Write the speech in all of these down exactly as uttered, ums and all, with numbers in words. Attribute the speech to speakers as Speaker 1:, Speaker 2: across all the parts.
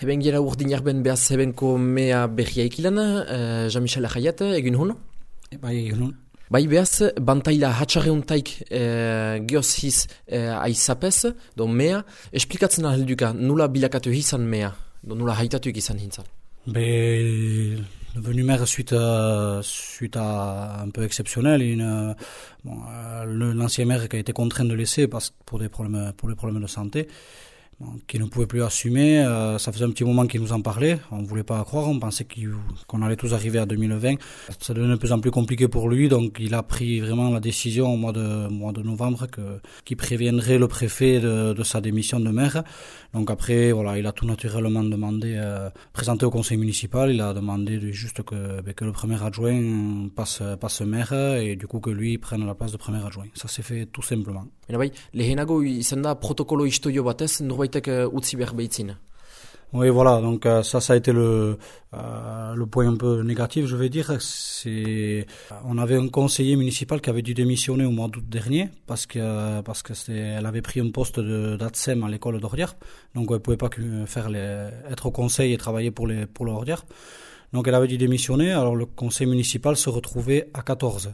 Speaker 1: Heben gira urdinak ben behaz hebenko mea berria ikilan, uh, Jean-Michel Ajaiat, egin hon?
Speaker 2: Bai, egin hon.
Speaker 1: Bai behaz, bantaila hatxarreuntaik uh, geoz hiz uh, aizapez, do mea, esplikatzen ahelduka nula bilakatu izan mea, do nula haitatuik izan hintzan.
Speaker 2: Ben, devenu maire suite à, suite à un peu exceptionnel, une, bon, euh, l'ancien maire qui a été contraint de laisser parce, pour, des problèmes, pour les problèmes de santé, bon, qui ne pouvait plus assumer. Euh, ça faisait un petit moment qu'il nous en parlait, on ne voulait pas croire, on pensait qu'il, qu'on allait tous arriver à deux mille vingt. Ça devenait de plus en plus compliqué pour lui, donc il a pris vraiment la décision au mois de, mois de novembre que, qu'il préviendrait le préfet de, de sa démission de maire. Donc après, voilà, il a tout naturellement demandé, euh, présenté au conseil municipal, il a demandé de, juste que, que le premier adjoint passe, passe maire et du coup que lui prenne la place de premier adjoint. Ça s'est fait tout simplement.
Speaker 1: Baina bai, lehenago izan da protokolo istoio batez norbaitek uh, utzi behar behitzin.
Speaker 2: Oui, voilà, donc euh, ça, ça a été le, euh, le point un peu négatif, je vais dire. C'est, on avait un conseiller municipal qui avait dû démissionner au mois d'août dernier parce que parce que c'était, elle avait pris un poste de d'A T S E M à l'école d'Ordières, donc elle pouvait pas faire les, être au conseil et travailler pour les pour l'Ordières. Donc elle avait dû démissionner. Alors le conseil municipal se retrouvait à quatorze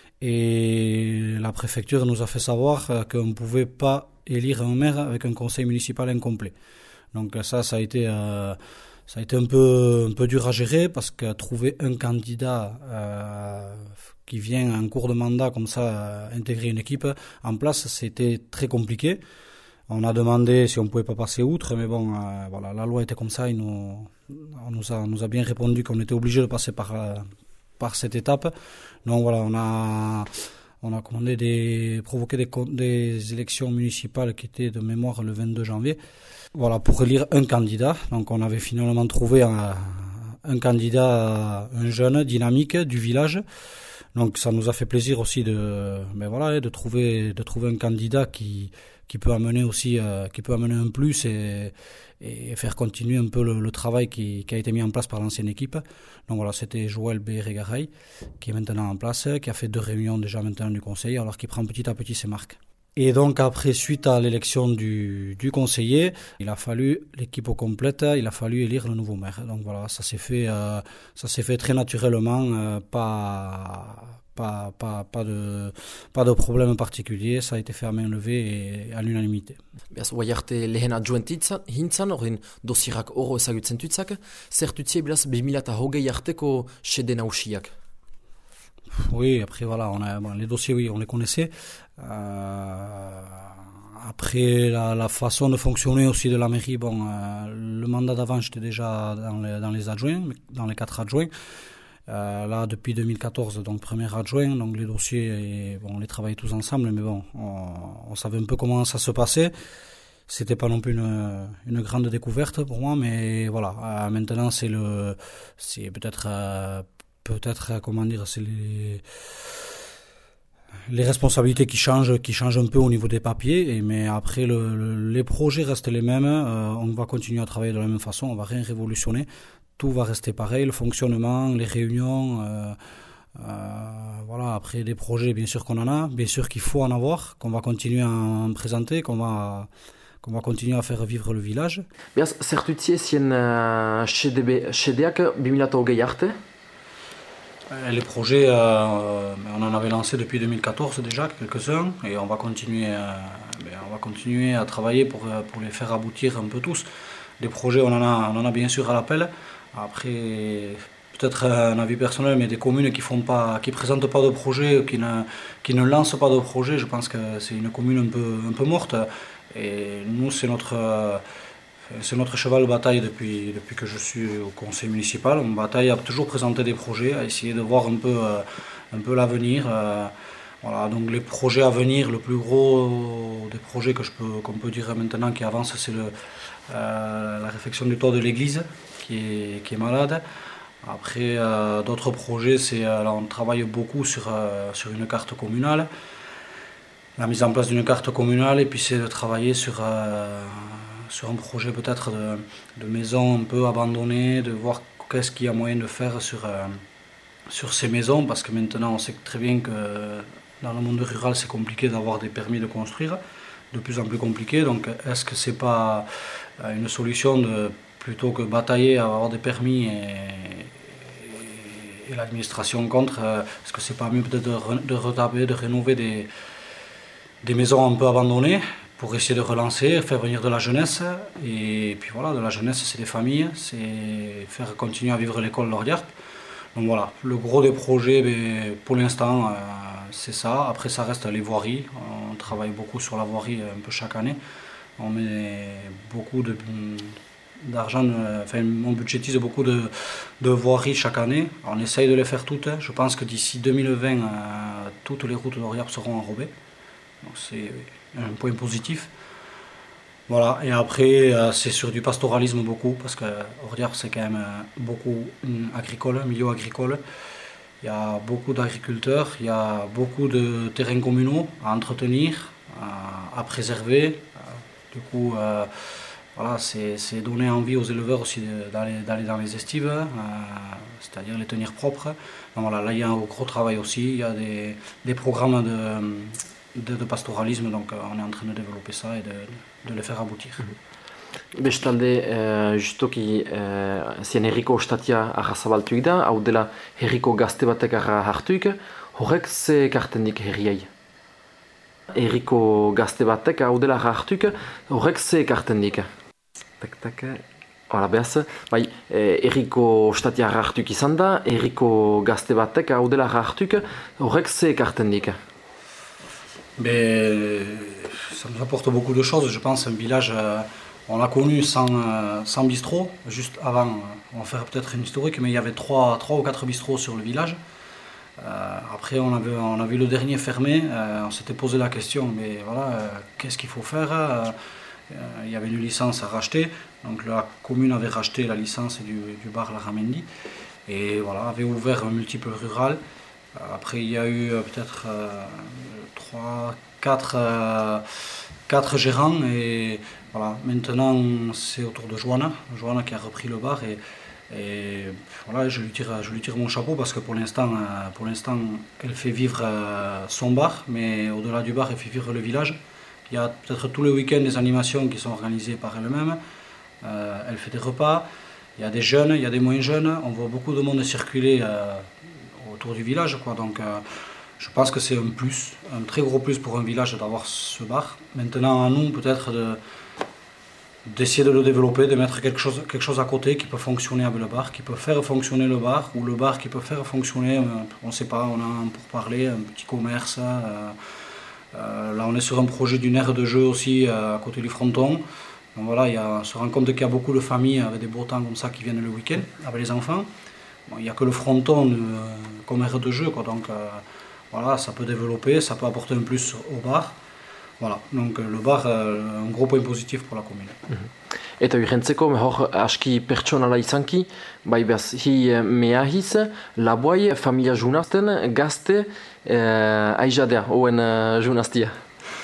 Speaker 2: et la préfecture nous a fait savoir qu'on ne pouvait pas élire un maire avec un conseil municipal incomplet. Donc ça, ça a été, euh, ça a été un peu, un peu dur à gérer parce que trouver un candidat euh, qui vient en cours de mandat comme ça euh, intégrer une équipe en place, c'était très compliqué. On a demandé si on pouvait pas passer outre, mais bon, euh, voilà, la loi était comme ça. Il nous, on nous a, on nous a bien répondu qu'on était obligé de passer par, euh, par cette étape. Donc voilà, on a. On a commandé des, provoqué des, des élections municipales qui étaient de mémoire le vingt-deux janvier. Voilà, pour élire un candidat. Donc on avait finalement trouvé un, un candidat, un jeune, dynamique, du village. Donc ça nous a fait plaisir aussi de, ben voilà, de trouver, de trouver un candidat qui, qui peut amener aussi, euh, qui peut amener un plus et, et faire continuer un peu le, le travail qui, qui a été mis en place par l'ancienne équipe. Donc voilà, c'était Joël B. Regaray, qui est maintenant en place, qui a fait deux réunions déjà maintenant du conseil, alors qu'il prend petit à petit ses marques. Et donc après, suite à l'élection du, du conseiller, il a fallu l'équipe au complète, il a fallu élire le nouveau maire. Donc voilà, ça s'est fait, euh, ça s'est fait très naturellement, euh, pas, pas, pas, pas de, pas de problème particulier. Ça a été fait à main levée et à l'unanimité.
Speaker 1: Beaz, oai arte lehen adjoent hintzan, horren dosirak oro ezagutzen tutzak, zer tutzie beraz bi mila hogei arteko xede nausiak?
Speaker 2: Oui, après voilà, on a bon, les dossiers, oui, on les connaissait. Euh, après la, la façon de fonctionner aussi de la mairie, bon, euh, le mandat d'avant j'étais déjà dans les, dans les adjoints, dans les quatre adjoints. Euh, là depuis deux mille quatorze, donc premier adjoint, donc les dossiers, et, bon, on les travaillait tous ensemble, mais bon, on, on savait un peu comment ça se passait. C'était pas non plus une, une grande découverte pour moi, mais voilà. Euh, maintenant c'est le, c'est peut-être euh, peut-être comment dire, c'est les les responsabilités qui changent qui changent un peu au niveau des papiers, et mais après le, le, les projets restent les mêmes. Euh, on va continuer à travailler de la même façon, on va rien révolutionner, tout va rester pareil, le fonctionnement, les réunions, euh, euh, voilà. Après des projets, bien sûr qu'on en a, bien sûr qu'il faut en avoir, qu'on va continuer à en présenter, qu'on va qu'on va continuer à faire vivre le village.
Speaker 1: Beaz, zer tutzie zien uh, xedeak bi mila hogei arte?
Speaker 2: Les projets, euh, on en avait lancé depuis deux mille quatorze déjà, quelques-uns, et on va continuer, euh, on va continuer à travailler pour, pour les faire aboutir un peu tous. Des projets, on en a, on en a bien sûr à l'appel. Après, peut-être un avis personnel, mais des communes qui font pas, qui présentent pas de projet, qui ne, qui ne lancent pas de projet, je pense que c'est une commune un peu, un peu morte. Et nous, c'est notre... Euh, C'est notre cheval de bataille depuis, depuis que je suis au conseil municipal. On bataille à toujours présenter des projets, à essayer de voir un peu, euh, un peu l'avenir. Euh, voilà, donc les projets à venir, le plus gros des projets que je peux, qu'on peut dire maintenant qui avance, c'est le, euh, la réfection du toit de l'église qui est, qui est malade. Après, euh, d'autres projets, c'est, euh, là, on travaille beaucoup sur, euh, sur une carte communale, la mise en place d'une carte communale, et puis c'est de travailler sur... Euh, sur un projet peut-être de, de maison un peu abandonnée, de voir qu'est-ce qu'il y a moyen de faire sur, euh, sur ces maisons, parce que maintenant on sait très bien que dans le monde rural c'est compliqué d'avoir des permis de construire, de plus en plus compliqué. Donc est-ce que c'est pas une solution de plutôt que batailler à avoir des permis et, et, et l'administration contre, euh, est-ce que c'est pas mieux peut-être de, re, de retaper, de rénover des, des maisons un peu abandonnées pour essayer de relancer, faire venir de la jeunesse. Et puis voilà, de la jeunesse, c'est des familles, c'est faire continuer à vivre l'école Lordiart. Donc voilà, le gros des projets, ben, pour l'instant, euh, c'est ça. Après, ça reste les voiries. On travaille beaucoup sur la voirie un peu chaque année. On met beaucoup de, d'argent, enfin, on budgétise beaucoup de, de voiries chaque année. On essaye de les faire toutes. Je pense que d'ici deux mille vingt, euh, toutes les routes d'Oriart seront enrobées. Donc c'est un point positif. Voilà, et après, euh, c'est sur du pastoralisme beaucoup, parce que Oriart, c'est quand même euh, beaucoup agricole, milieu agricole. Il y a beaucoup d'agriculteurs, il y a beaucoup de terrains communaux à entretenir, à, à préserver. Euh, du coup, euh, voilà, c'est, c'est donner envie aux éleveurs aussi d'aller, d'aller dans les estives, euh, c'est-à-dire les tenir propres. Donc voilà, là, il y a un gros travail aussi, il y a des, des programmes de... De, de pastoralisme, donc euh, on est en train de développer ça et de, de le faire aboutir.
Speaker 1: Bestalde, uh, justoki uh, zien herriko ostatia arrazabaltuik da, hau dela herriko gazte batek arra hartuik, horrek ze ekarten dik herriai? Herriko gazte batek hau dela arra hartuik, horrek ze ekarten dik? Tak, tak, hala behaz, bai, herriko ostatia arra hartuik izan da, herriko gazte batek hau dela arra hartuik, horrek ze ekarten dik?
Speaker 2: Mais ça nous apporte beaucoup de choses. Je pense un village, euh, on l'a connu sans, euh, sans bistrot. Juste avant, euh, on va faire peut-être une historique, mais il y avait trois, trois ou quatre bistrots sur le village. Euh, après, on avait, on a vu le dernier fermé. Euh, on s'était posé la question, mais voilà, euh, qu'est-ce qu'il faut faire euh, Il y avait une licence à racheter. Donc la commune avait racheté la licence du, du bar La Ramendi. Et voilà, avait ouvert un multiple rural. Après, il y a eu euh, peut-être euh, trois, quatre, euh, quatre gérants et voilà. Maintenant, c'est au tour de Joanna, Joanna qui a repris le bar et, et voilà, je lui tire, je lui tire mon chapeau parce que pour l'instant, euh, pour l'instant, elle fait vivre euh, son bar, mais au-delà du bar, elle fait vivre le village. Il y a peut-être tous les week-ends des animations qui sont organisées par elle-même. Euh, elle fait des repas. Il y a des jeunes, il y a des moins jeunes. On voit beaucoup de monde circuler. Euh, autour du village, quoi. Donc euh, je pense que c'est un plus, un très gros plus pour un village d'avoir ce bar. Maintenant à nous peut-être de, d'essayer de le développer, de mettre quelque chose, quelque chose à côté qui peut fonctionner avec le bar, qui peut faire fonctionner le bar, ou le bar qui peut faire fonctionner, euh, on ne sait pas, on a un pourparler, un petit commerce. Euh, euh, là on est sur un projet d'une aire de jeu aussi euh, à côté du fronton. Donc voilà, il y a, on se rend compte qu'il y a beaucoup de familles avec des beaux temps comme ça qui viennent le week-end avec les enfants. Bon, il n'y a que le fronton euh, comme aire de jeu, quoi. Donc euh, voilà, ça peut développer, ça peut apporter un plus au bar. Voilà, donc euh, le bar, euh, un gros point positif pour la commune.
Speaker 1: Mm-hmm. Eta urrentzeko, hor aski pertsonala izanki, bai behaz, hi meahiz, laboai, familia junazten, gazte, eh, aizadea, ouen uh, junaztia.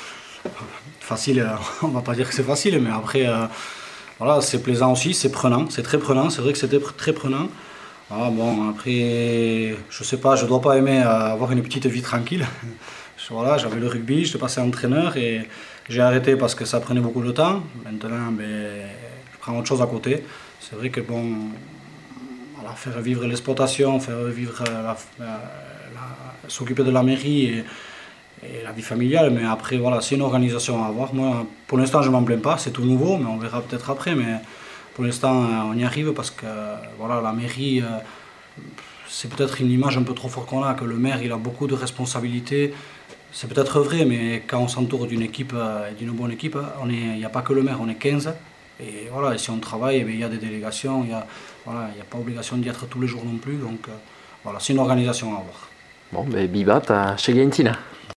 Speaker 2: Facile, on va pas dire que c'est facile, mais après, euh, voilà, c'est plaisant aussi, c'est prenant, c'est très prenant, c'est vrai que c'était très prenant. Ah bon, après, je sais pas, je dois pas aimer avoir une petite vie tranquille. Voilà, j'avais le rugby, j'étais passé entraîneur et j'ai arrêté parce que ça prenait beaucoup de temps. Maintenant, ben, je prends autre chose à côté. C'est vrai que bon, voilà, faire vivre l'exploitation, faire vivre la, la, la, s'occuper de la mairie et, et la vie familiale, mais après, voilà, c'est une organisation à avoir. Moi, pour l'instant, je m'en plains pas, c'est tout nouveau, mais on verra peut-être après. Mais pour l'instant, on y arrive parce que voilà, la mairie, c'est peut-être une image un peu trop forte qu'on a, que le maire il a beaucoup de responsabilités. C'est peut-être vrai, mais quand on s'entoure d'une équipe, d'une bonne équipe, il n'y a pas que le maire, on est quinze. Et voilà, et si on travaille, il y a des délégations, il n'y a, voilà, a pas obligation d'y être tous les jours non plus. Donc voilà, c'est une organisation à avoir.
Speaker 1: Bon, ben, bibat, à chez Gentina.